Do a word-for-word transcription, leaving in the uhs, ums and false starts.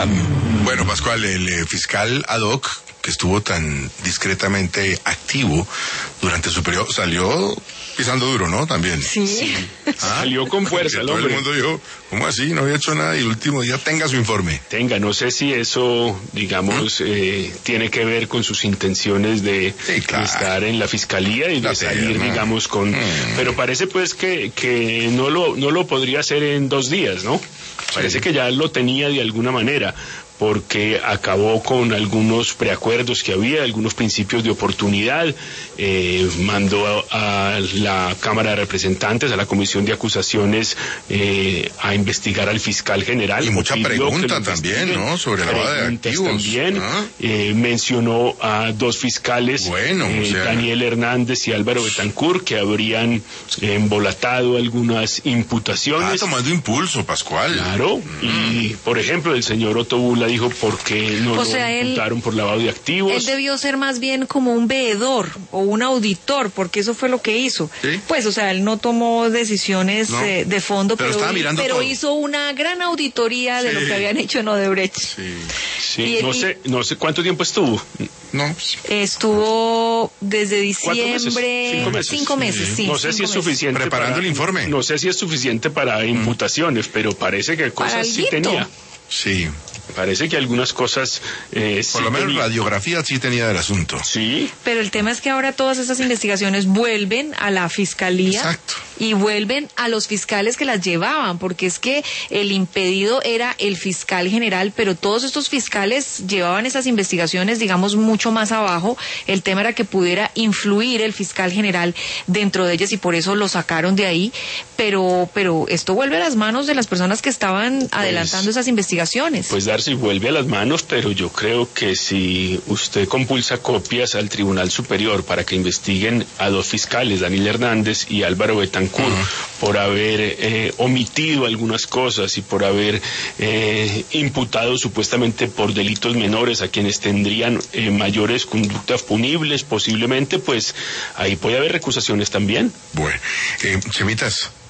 Bueno, Pascual, el eh, fiscal ad hoc, que estuvo tan discretamente activo durante su periodo, salió pisando duro, ¿no? También. Sí. sí. ¿Ah? Salió con fuerza el hombre. Todo el mundo dijo, ¿cómo así? No había hecho nada y el último día tenga su informe. Tenga, no sé si eso, digamos, ¿Mm? eh, tiene que ver con sus intenciones de, sí, claro. de estar en la fiscalía y la de salir, no. digamos, con... Mm. Pero parece pues que, que no lo, no lo podría hacer en dos días, ¿no? Parece sí. que ya lo tenía de alguna manera, porque acabó con algunos preacuerdos que había, algunos principios de oportunidad, eh, mandó a, a la Cámara de Representantes, a la Comisión de Acusaciones, eh, a investigar al fiscal general. Y mucha pregunta también, ¿no? Sobre la lavado de activos. También, ¿ah? eh, mencionó a dos fiscales, bueno, eh, o sea... Daniel Hernández y Álvaro Betancourt, que habrían eh, embolatado algunas imputaciones. Ah, tomando impulso, Pascual. Claro, mm. y por ejemplo, el señor Otto Bula dijo por qué no o sea, lo imputaron él, por lavado de activos. Él debió ser más bien como un veedor o un auditor, porque eso fue lo que hizo. ¿Sí? Pues, o sea, él no tomó decisiones no, eh, de fondo, pero, pero, pero hizo una gran auditoría sí. de lo que habían hecho en Odebrecht. Sí, sí. Y, no y, sé, no sé cuánto tiempo estuvo. No. Estuvo desde diciembre. Cinco meses. Cinco meses, sí. sí no sé si es meses. suficiente. Preparando para, el informe. No sé si es suficiente para imputaciones, mm. pero parece que cosas sí tenía. Sí. Parece que algunas cosas... Eh, Por sí lo menos tenía. radiografía sí tenía del asunto. Sí. Pero el tema es que ahora todas esas investigaciones vuelven a la fiscalía. Exacto. Y vuelven a los fiscales que las llevaban, porque es que el impedido era el fiscal general, pero todos estos fiscales llevaban esas investigaciones, digamos, mucho más abajo. El tema era que pudiera influir el fiscal general dentro de ellas y por eso lo sacaron de ahí. Pero, pero esto vuelve a las manos de las personas que estaban pues, adelantando esas investigaciones. Pues Darcy, vuelve a las manos, pero yo creo que si usted compulsa copias al Tribunal Superior para que investiguen a dos fiscales, Daniel Hernández y Álvaro Betancourt, Uh-huh. por haber eh, omitido algunas cosas y por haber eh, imputado supuestamente por delitos menores a quienes tendrían eh, mayores conductas punibles posiblemente, pues ahí puede haber recusaciones también. Bueno, eh, Chemitas,